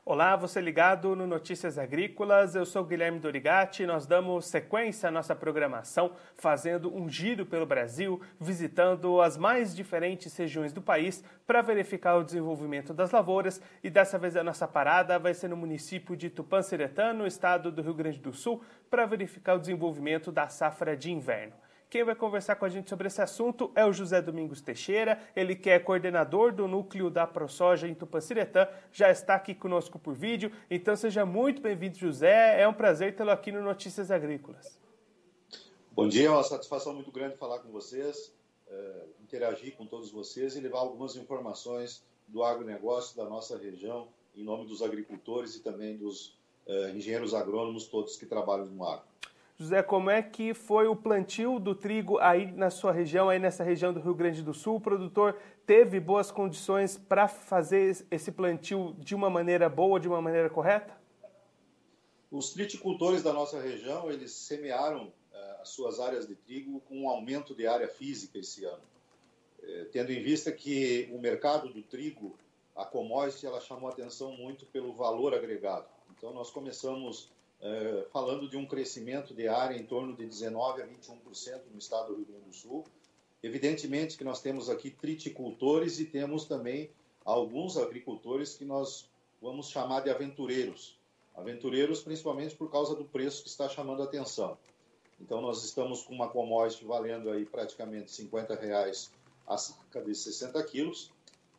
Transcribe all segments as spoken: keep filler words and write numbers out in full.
Olá, você ligado no Notícias Agrícolas, eu sou Guilherme Dorigatti e nós damos sequência à nossa programação, fazendo um giro pelo Brasil, visitando as mais diferentes regiões do país para verificar o desenvolvimento das lavouras, e dessa vez a nossa parada vai ser no município de Tupanciretã, no estado do Rio Grande do Sul, para verificar o desenvolvimento da safra de inverno. Quem vai conversar com a gente sobre esse assunto é o José Domingos Teixeira, ele que é coordenador do núcleo da ProSoja em Tupanciretã, já está aqui conosco por vídeo, então seja muito bem-vindo, José, é um prazer tê-lo aqui no Notícias Agrícolas. Bom dia, é uma satisfação muito grande falar com vocês, é, interagir com todos vocês e levar algumas informações do agronegócio da nossa região, em nome dos agricultores e também dos é, engenheiros agrônomos, todos que trabalham no agro. José, como é que foi o plantio do trigo aí na sua região, aí nessa região do Rio Grande do Sul? O produtor teve boas condições para fazer esse plantio de uma maneira boa, de uma maneira correta? Os triticultores da nossa região, eles semearam uh, as suas áreas de trigo com um aumento de área física esse ano. Uh, tendo em vista que o mercado do trigo, a commodity, ela chamou atenção muito pelo valor agregado. Então, nós começamos... Uh, falando de um crescimento de área em torno de dezenove a vinte e um por cento no estado do Rio Grande do Sul. Evidentemente que nós temos aqui triticultores e temos também alguns agricultores que nós vamos chamar de aventureiros. Aventureiros principalmente por causa do preço que está chamando a atenção. Então nós estamos com uma commodity valendo aí praticamente cinquenta reais a saca de sessenta quilos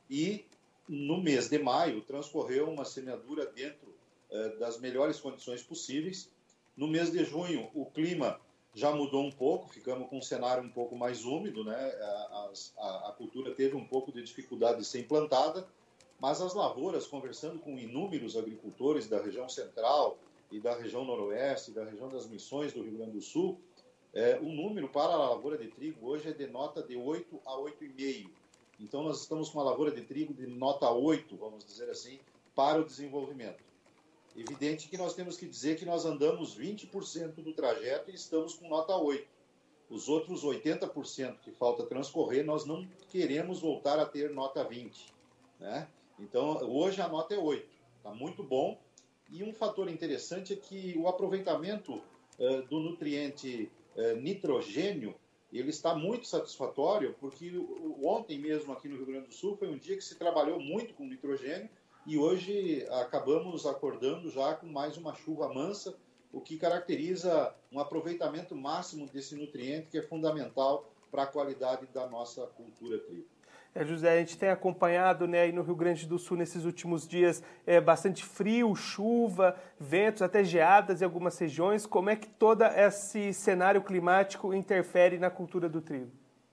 e no mês de maio transcorreu uma semeadura dentro das melhores condições possíveis. No mês de junho, o clima já mudou um pouco, ficamos com um cenário um pouco mais úmido, né? a, a, a cultura teve um pouco de dificuldade de ser implantada, mas as lavouras, conversando com inúmeros agricultores da região central e da região noroeste, da região das Missões do Rio Grande do Sul, é, o número para a lavoura de trigo hoje é de nota de oito a oito vírgula cinco. Então, nós estamos com uma lavoura de trigo de nota oito, vamos dizer assim, para o desenvolvimento. Evidente que nós temos que dizer que nós andamos vinte por cento do trajeto e estamos com nota oito. Os outros oitenta por cento que falta transcorrer, nós não queremos voltar a ter nota vinte. Né? Então, hoje a nota é oito. Está muito bom. E um fator interessante é que o aproveitamento uh, do nutriente uh, nitrogênio, ele está muito satisfatório, porque ontem mesmo aqui no Rio Grande do Sul foi um dia que se trabalhou muito com nitrogênio, e hoje acabamos acordando já com mais uma chuva mansa, o que caracteriza um aproveitamento máximo desse nutriente que é fundamental para a qualidade da nossa cultura trigo. É, José, a gente tem acompanhado, né, aí no Rio Grande do Sul nesses últimos dias é, bastante frio, chuva, ventos, até geadas em algumas regiões. Como é que todo esse cenário climático interfere na cultura do trigo?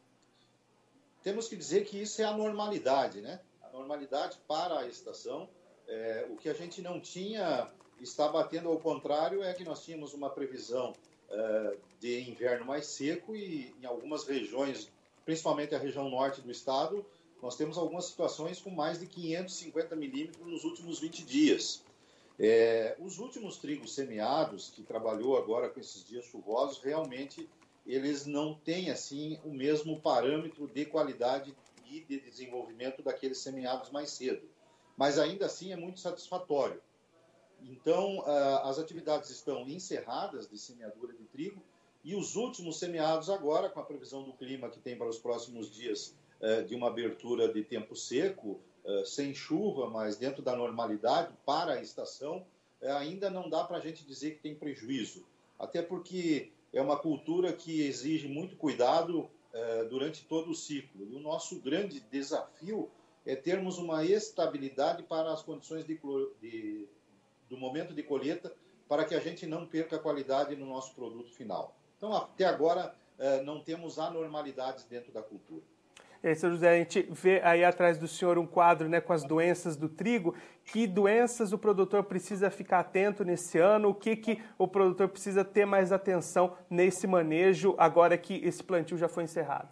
Temos que dizer que isso é a normalidade, né? Normalidade para a estação. É, o que a gente não tinha, está batendo ao contrário, é que nós tínhamos uma previsão é, de inverno mais seco e em algumas regiões, principalmente a região norte do estado, nós temos algumas situações com mais de quinhentos e cinquenta milímetros nos últimos vinte dias. É, os últimos trigos semeados, que trabalhou agora com esses dias chuvosos, realmente eles não têm assim o mesmo parâmetro de qualidade e de desenvolvimento daqueles semeados mais cedo. Mas ainda assim é muito satisfatório. Então, as atividades estão encerradas de semeadura de trigo e os últimos semeados agora, com a previsão do clima que tem para os próximos dias de uma abertura de tempo seco, sem chuva, mas dentro da normalidade para a estação, ainda não dá para a gente dizer que tem prejuízo. Até porque é uma cultura que exige muito cuidado durante todo o ciclo. E o nosso grande desafio é termos uma estabilidade para as condições de, de, do momento de colheita, para que a gente não perca a qualidade no nosso produto final. Então, até agora, não temos anormalidades dentro da cultura. É, seu José, a gente vê aí atrás do senhor um quadro, né, com as doenças do trigo. Que doenças o produtor precisa ficar atento nesse ano? O que, que o produtor precisa ter mais atenção nesse manejo, agora que esse plantio já foi encerrado?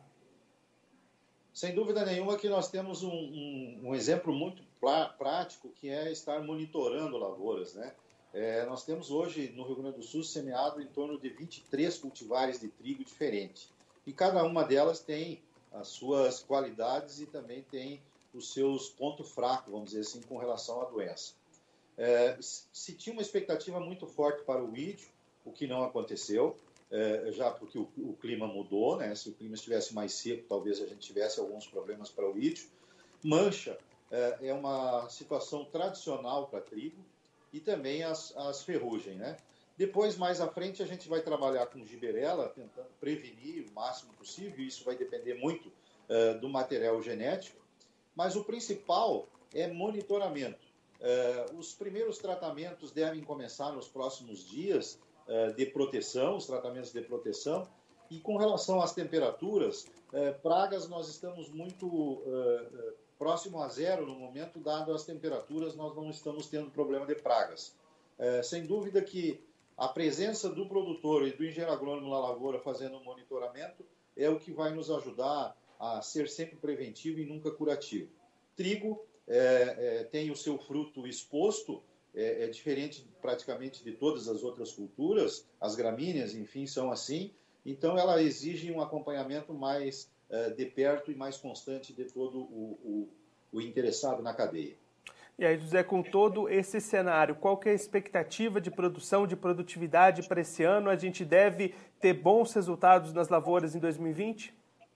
Sem dúvida nenhuma que nós temos um, um, um exemplo muito prático, que é estar monitorando lavouras, né? É, nós temos hoje no Rio Grande do Sul semeado em torno de vinte e três cultivares de trigo diferentes. E cada uma delas tem as suas qualidades e também tem os seus pontos fracos, vamos dizer assim, com relação à doença. É, se tinha uma expectativa muito forte para o ídio, o que não aconteceu, é, já porque o, o clima mudou, né? Se o clima estivesse mais seco, talvez a gente tivesse alguns problemas para o ídio. Mancha é, é uma situação tradicional para trigo e também as, as ferrugem, né? Depois, mais à frente, a gente vai trabalhar com giberela, tentando prevenir o máximo possível, isso vai depender muito uh, do material genético, mas o principal é monitoramento. Uh, os primeiros tratamentos devem começar nos próximos dias uh, de proteção, os tratamentos de proteção, e com relação às temperaturas, uh, pragas nós estamos muito uh, próximo a zero no momento, dado as temperaturas, nós não estamos tendo problema de pragas. Uh, sem dúvida que a presença do produtor e do engenheiro agrônomo na lavoura fazendo um monitoramento é o que vai nos ajudar a ser sempre preventivo e nunca curativo. Trigo é, é, tem o seu fruto exposto, é, é diferente praticamente de todas as outras culturas, as gramíneas, enfim, são assim, então ela exige um acompanhamento mais é, de perto e mais constante de todo o, o, o interessado na cadeia. E aí, José, com todo esse cenário, qual que é a expectativa de produção, de produtividade para esse ano? A gente deve ter bons resultados nas lavouras em dois mil e vinte?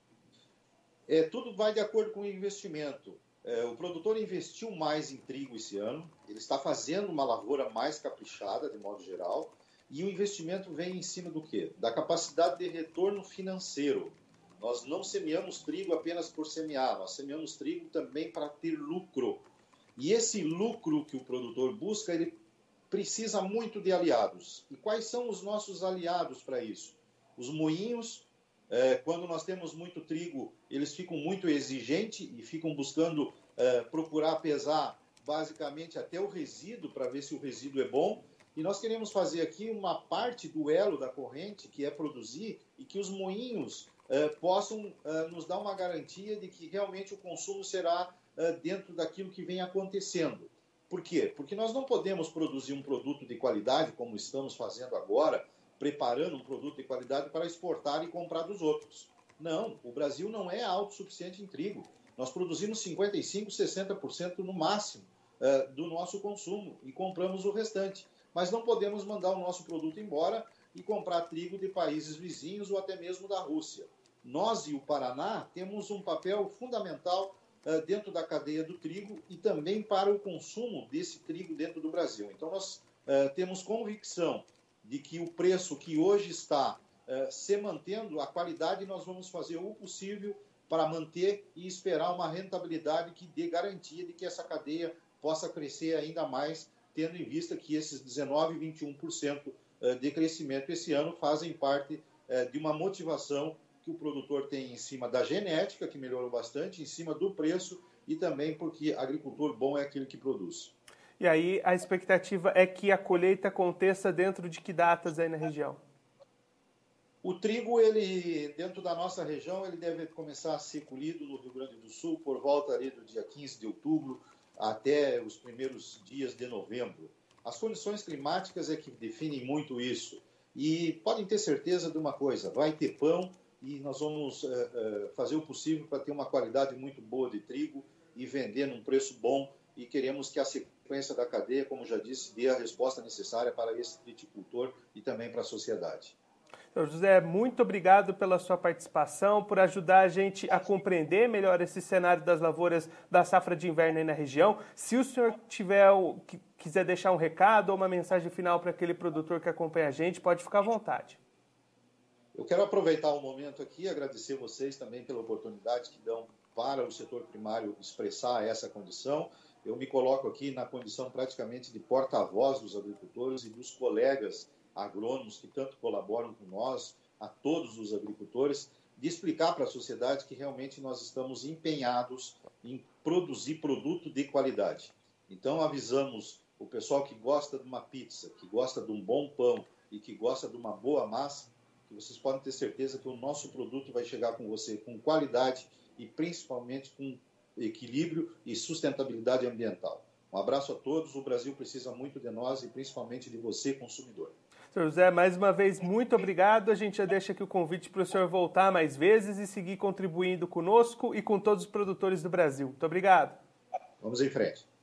É, tudo vai de acordo com o investimento. É, o produtor investiu mais em trigo esse ano, ele está fazendo uma lavoura mais caprichada, de modo geral, e o investimento vem em cima do quê? Da capacidade de retorno financeiro. Nós não semeamos trigo apenas por semear, nós semeamos trigo também para ter lucro. E esse lucro que o produtor busca, ele precisa muito de aliados. E quais são os nossos aliados para isso? Os moinhos, eh, quando nós temos muito trigo, eles ficam muito exigentes e ficam buscando eh, procurar pesar basicamente até o resíduo, para ver se o resíduo é bom. E nós queremos fazer aqui uma parte do elo da corrente, que é produzir, e que os moinhos eh, possam eh, nos dar uma garantia de que realmente o consumo será dentro daquilo que vem acontecendo. Por quê? Porque nós não podemos produzir um produto de qualidade, como estamos fazendo agora, preparando um produto de qualidade para exportar e comprar dos outros. Não, o Brasil não é autossuficiente em trigo. Nós produzimos cinquenta e cinco por cento, sessenta por cento no máximo uh, do nosso consumo e compramos o restante. Mas não podemos mandar o nosso produto embora e comprar trigo de países vizinhos ou até mesmo da Rússia. Nós e o Paraná temos um papel fundamental dentro da cadeia do trigo e também para o consumo desse trigo dentro do Brasil. Então, nós uh, temos convicção de que o preço que hoje está uh, se mantendo, a qualidade, nós vamos fazer o possível para manter e esperar uma rentabilidade que dê garantia de que essa cadeia possa crescer ainda mais, tendo em vista que esses dezenove, vinte e um por cento de crescimento esse ano fazem parte uh, de uma motivação que o produtor tem em cima da genética, que melhorou bastante, em cima do preço e também porque agricultor bom é aquele que produz. E aí a expectativa é que a colheita aconteça dentro de que datas aí na região? O trigo, ele, dentro da nossa região, ele deve começar a ser colhido no Rio Grande do Sul por volta ali do dia quinze de outubro até os primeiros dias de novembro. As condições climáticas é que definem muito isso. E podem ter certeza de uma coisa, vai ter pão, e nós vamos uh, uh, fazer o possível para ter uma qualidade muito boa de trigo e vender num preço bom, e queremos que a sequência da cadeia, como já disse, dê a resposta necessária para esse triticultor e também para a sociedade. Então, José, muito obrigado pela sua participação, por ajudar a gente a compreender melhor esse cenário das lavouras da safra de inverno aí na região. Se o senhor tiver, quiser deixar um recado ou uma mensagem final para aquele produtor que acompanha a gente, pode ficar à vontade. Eu quero aproveitar o momento aqui e agradecer vocês também pela oportunidade que dão para o setor primário expressar essa condição. Eu me coloco aqui na condição praticamente de porta-voz dos agricultores e dos colegas agrônomos que tanto colaboram com nós, a todos os agricultores, de explicar para a sociedade que realmente nós estamos empenhados em produzir produto de qualidade. Então, avisamos o pessoal que gosta de uma pizza, que gosta de um bom pão e que gosta de uma boa massa, que vocês podem ter certeza que o nosso produto vai chegar com você com qualidade e principalmente com equilíbrio e sustentabilidade ambiental. Um abraço a todos, o Brasil precisa muito de nós e principalmente de você, consumidor. senhor José, mais uma vez, muito obrigado. A gente já deixa aqui o convite para o senhor voltar mais vezes e seguir contribuindo conosco e com todos os produtores do Brasil. Muito obrigado. Vamos em frente.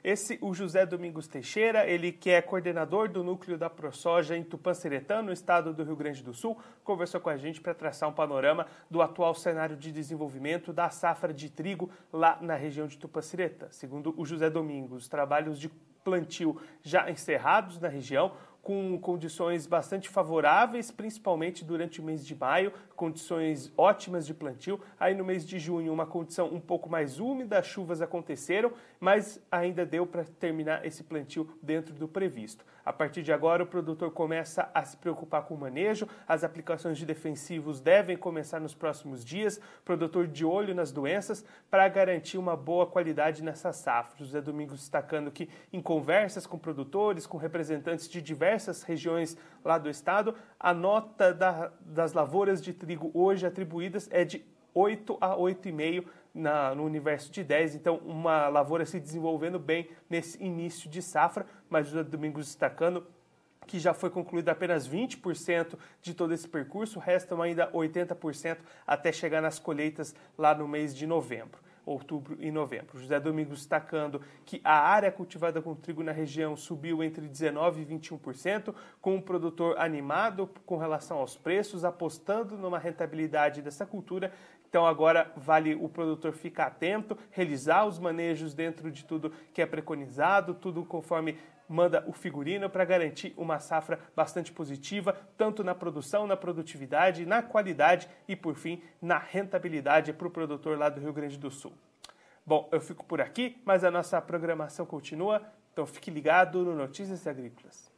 Esse, o José Domingos Teixeira, ele que é coordenador do núcleo da ProSoja em Tupanciretã, no estado do Rio Grande do Sul, conversou com a gente para traçar um panorama do atual cenário de desenvolvimento da safra de trigo lá na região de Tupanciretã. Segundo o José Domingos, os trabalhos de plantio já encerrados na região, com condições bastante favoráveis, principalmente durante o mês de maio, condições ótimas de plantio. Aí no mês de junho, uma condição um pouco mais úmida, as chuvas aconteceram, mas ainda deu para terminar esse plantio dentro do previsto. A partir de agora, o produtor começa a se preocupar com o manejo, as aplicações de defensivos devem começar nos próximos dias, produtor de olho nas doenças, para garantir uma boa qualidade nessa safra. José Domingos destacando que, em conversas com produtores, com representantes de diversas essas regiões lá do estado, a nota da, das lavouras de trigo hoje atribuídas é de oito a oito vírgula cinco na, no universo de dez, então uma lavoura se desenvolvendo bem nesse início de safra, mas o Domingos destacando que já foi concluído apenas vinte por cento de todo esse percurso, restam ainda oitenta por cento até chegar nas colheitas lá no mês de novembro. Outubro e novembro. José Domingos destacando que a área cultivada com trigo na região subiu entre dezenove por cento e vinte e um por cento, com o produtor animado com relação aos preços, apostando numa rentabilidade dessa cultura. Então agora vale o produtor ficar atento, realizar os manejos dentro de tudo que é preconizado, tudo conforme manda o figurino, para garantir uma safra bastante positiva, tanto na produção, na produtividade, na qualidade e, por fim, na rentabilidade para o produtor lá do Rio Grande do Sul. Bom, eu fico por aqui, mas a nossa programação continua, então fique ligado no Notícias Agrícolas.